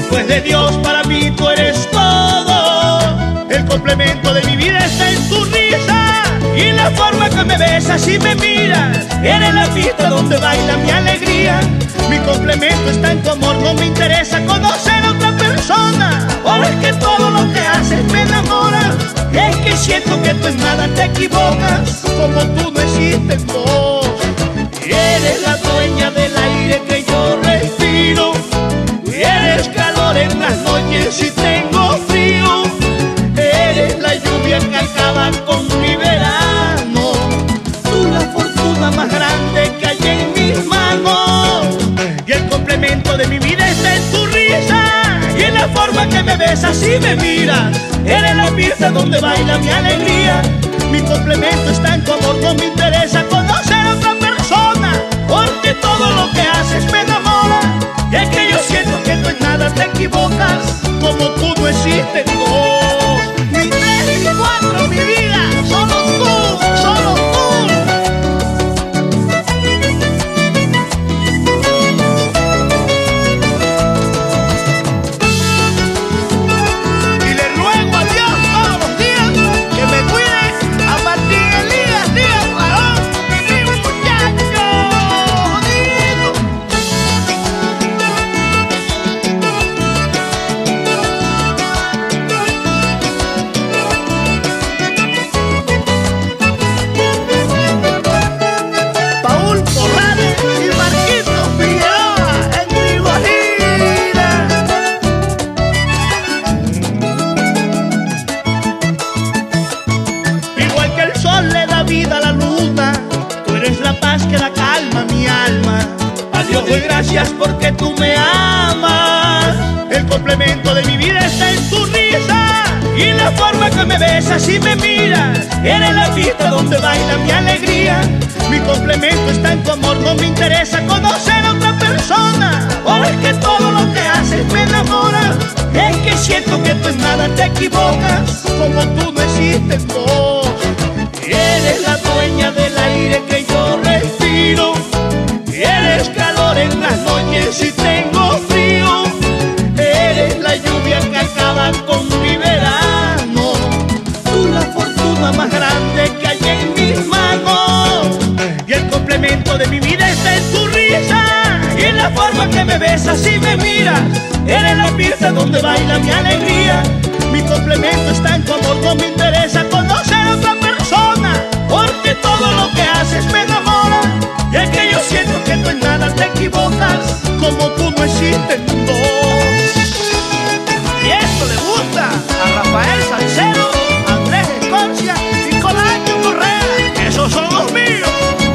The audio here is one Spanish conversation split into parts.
Después de Dios para mí tú eres todo. El complemento de mi vida está en tu risa y en la forma que me besas y me miras. Eres la pista donde baila mi alegría. Mi complemento está en tu amor, no me interesa conocer a otra persona. O es que todo lo que haces me enamora. Es que siento que tú en nada te equivocas. Como tú no existen dos. Eres la dueña del aire que yo respiro. Eres calor en las noches y tengo frío. Eres la lluvia que acaba con mi verano. Tú la fortuna más grande que hay en mis manos. Y el complemento de mi vida está en tu risa y en la forma que me besas y me miras. Eres la pista donde baila mi alegría. Mi complemento está en tu amor, no me interesa conocer a otra persona. Porque todo lo que haces me enamora. Y es que yo siento que tú en nada te equivocas. Como tú no existen dos. Ni tres ni cuatro, mi vida. Solo tú, solo tú. Y le ruego a Dios todos los días que me cuide a Martín Elías Díaz Barón, mi muchacho bonito. Paul Corrales y Marquitos Figueroa en mi guajira. Igual que el sol le da vida a la luna, tú eres la paz que da calma a mi alma. A Dios doy gracias porque tú me amas. El complemento de mi vida está en tu risa y en la forma que me besas y me miras. Eres la pista donde baila mi alegría. Mi complemento está en tu amor, no me interesa conocer a otra persona. O es que todo lo que haces me enamora. Es que siento que tú en nada te equivocas. Como tú no existen dos. Eres la dueña del aire que yo respiro. Eres calor en las noches y tengo frío. Eres la lluvia que acaba con mi verano. Tú la fortuna más grande que hay en mis manos. Y el complemento de mi vida está en tu risa y en la forma que me besas y me miras. Eres la pista donde baila mi alegría. Mi complemento está en tu amor, no me interesa conocer a otra persona. Porque todo lo que haces me enamora. Y es que yo siento que tú en nada te equivocas. Como tú no existen dos. Y esto le gusta a Rafael Salcedo, Andrés Escorcia y Colaño Correa. Esos son los míos.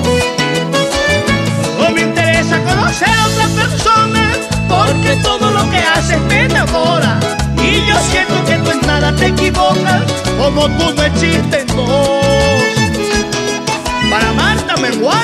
No me interesa conocer a otra persona. Porque todo lo que haces me enamora. Y yo siento que tú en nada te equivocas. Como tú no existen dos. Para Marta Mengual.